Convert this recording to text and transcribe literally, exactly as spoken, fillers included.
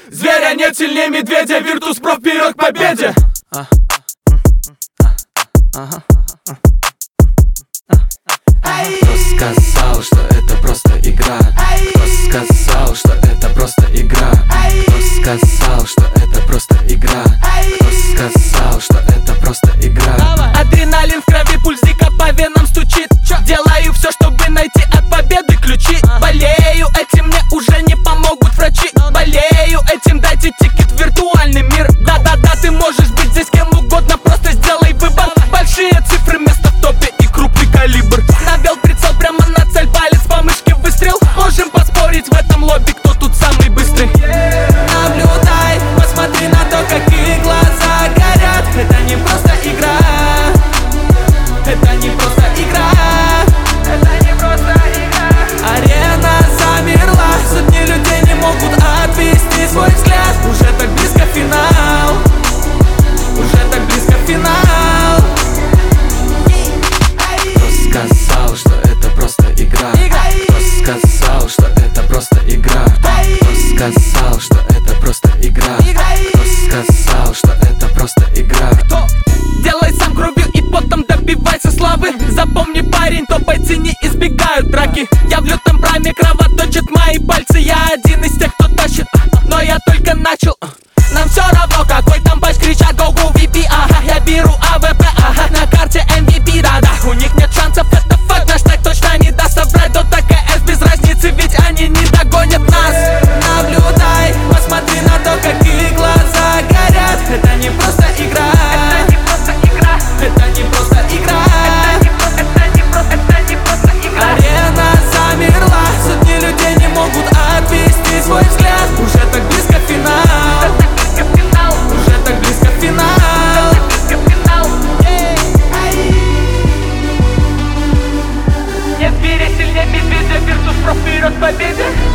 Зверя нет сильнее медведя, Virtus.pro вперед к победе. Кто сказал, что это просто игра? Кто сказал, что это просто игра? Кто сказал, что это просто игра? Кто сказал, что это просто игра? Адреналин в крови, пульс дико по венам стучит. Делаю все, чтобы найти от победы ключи. Болею этим, мне уже не помогут врачи. Болею этим, дайте тикет в виртуальный мир. Да-да-да, ты можешь быть здесь кем угодно, просто сделай выбор. Большие цифры вместо в топе и крупный калибр. Навел прицел прямо на цель, палец по мышке выстрел. Можем поспорить в этом лобби, кто тут самый быстрый. Наблюдай, посмотри на то, как их глаза горят. Это не просто игра. Это не просто игра. Это не просто игра. Арена замерла, сотни людей не могут отвести свой взгляд. Уже так близко финал. Уже так близко финал. Кто сказал, что это просто игра? Кто сказал, что это просто игра? Кто сказал, что это просто игра? Кто сказал, что это просто игра? Делай сам кровью и потом добивайся славы. Запомни, парень, то бойцы не избегают драки. Я в лютом прайме, кровоточат мои пальцы. Я один из тех, кто тащит, но я только начал. Нам все равно, какой там бач, кричат go go ви пи, ага. Я беру а вэ пэ, ага, на карте эм ви пи, да-да. У них нет шансов, это факт, наш так точно не даст соврать. Дота ка эс без разницы, ведь они не догонят нас. Наблюдай, посмотри на то, как их глаза горят. Это не просто игра. Это не просто игра. Это не просто игра. Это не просто, это не просто игра. Арена замерла, сотни людей не могут отвести свой взгляд. Уже так близко финал. Уже так близко финал. Нет зверя сильнее медведя, Virtus.pro вперед к победе.